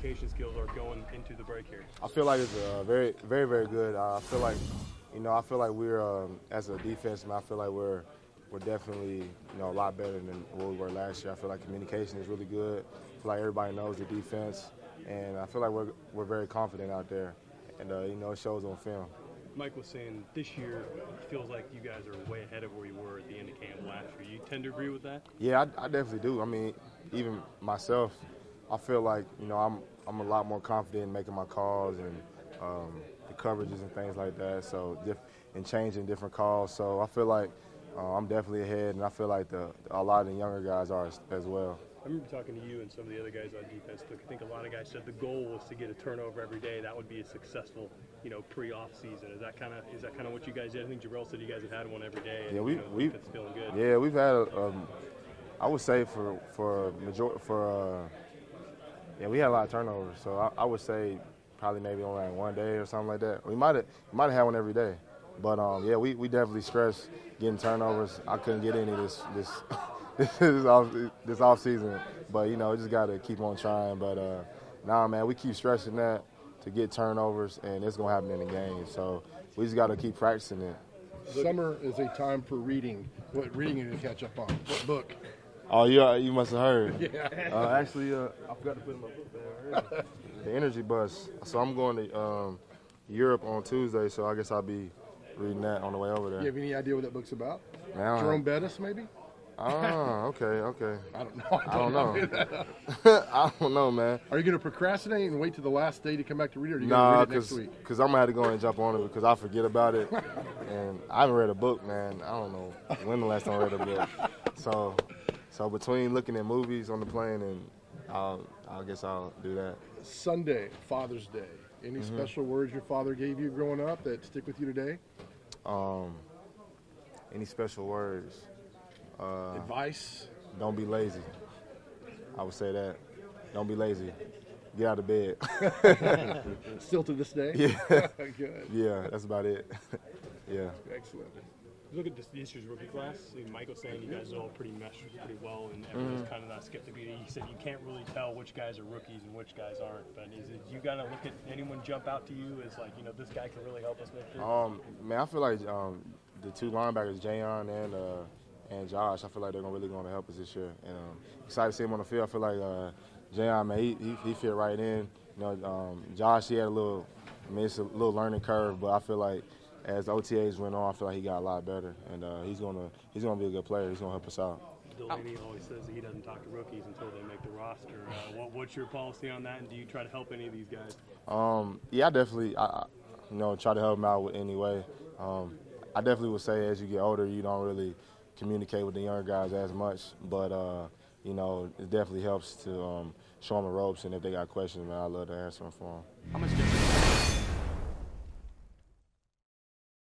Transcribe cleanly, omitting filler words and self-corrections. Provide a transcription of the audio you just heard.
communication skills are going into the break here? I feel like it's very, very, very good. I feel like, I feel like we're as a defense, man. I feel like we're definitely, a lot better than what we were last year. I feel like communication is really good. I feel like everybody knows the defense, and I feel like we're very confident out there, and it shows on film. Mike was saying this year it feels like you guys are way ahead of where you were at the end of camp last year. You tend to agree with that? Yeah, I definitely do. I mean, even myself, I feel like I'm a lot more confident in making my calls and the coverages and things like that. So and changing different calls. So I feel like I'm definitely ahead, and I feel like a lot of the younger guys are as well. I remember talking to you and some of the other guys on defense. I think a lot of guys said the goal was to get a turnover every day. That would be a successful, pre-off season. Is that kind of what you guys did? I think Jarrell said you guys have had one every day. And, yeah, it's feeling good. Yeah, we've had. I would say yeah, we had a lot of turnovers. So I would say probably maybe only like one day or something like that. We might have had one every day, but yeah, we definitely stress getting turnovers. I couldn't get any this this off season, but we just got to keep on trying. But nah, man, we keep stressing that to get turnovers, and it's gonna happen in the game. So we just got to keep practicing it. Summer is a time for reading. What reading are you going to catch up on? What book? Oh, you must have heard. Yeah. Actually, I forgot to put in my book bag. The Energy Bus. So I'm going to Europe on Tuesday, so I guess I'll be reading that on the way over there. You have any idea what that book's about? Man, Jerome Bettis, maybe? Okay. I don't know. I don't know. I don't know, man. Are you going to procrastinate and wait till the last day to come back to read it, or are you Nah, going to read it next week? Because I'm going to have to go and jump on it because I forget about it. And I haven't read a book, man. I don't know when the last time I read a book. So between looking at movies on the plane and I guess I'll do that. Sunday, Father's Day. Any special words your father gave you growing up that stick with you today? Any special words? Advice? Don't be lazy. I would say that. Don't be lazy. Get out of bed. Still to this day? Yeah. Good. Yeah, that's about it. Yeah. Excellent. Look at this year's rookie class. Mike was saying you guys are all pretty meshed pretty well, and everyone's kind of not skipped a beat. He said you can't really tell which guys are rookies and which guys aren't. But is it you gotta look at anyone jump out to you as like this guy can really help us next year? Man, I feel like the two linebackers, Jayon and Josh, I feel like they're really going to help us this year. And excited to see him on the field. I feel like Jayon, man, he fit right in. Josh, he had it's a little learning curve, but I feel like as OTAs went on, I feel like he got a lot better, and he's gonna be a good player. He's gonna help us out. Delaney always says that he doesn't talk to rookies until they make the roster. What's your policy on that, and do you try to help any of these guys? Yeah, I definitely, try to help them out in any way. I definitely would say as you get older, you don't really communicate with the younger guys as much, but it definitely helps to show them the ropes, and if they got questions, man, I'd love to answer them for them. How much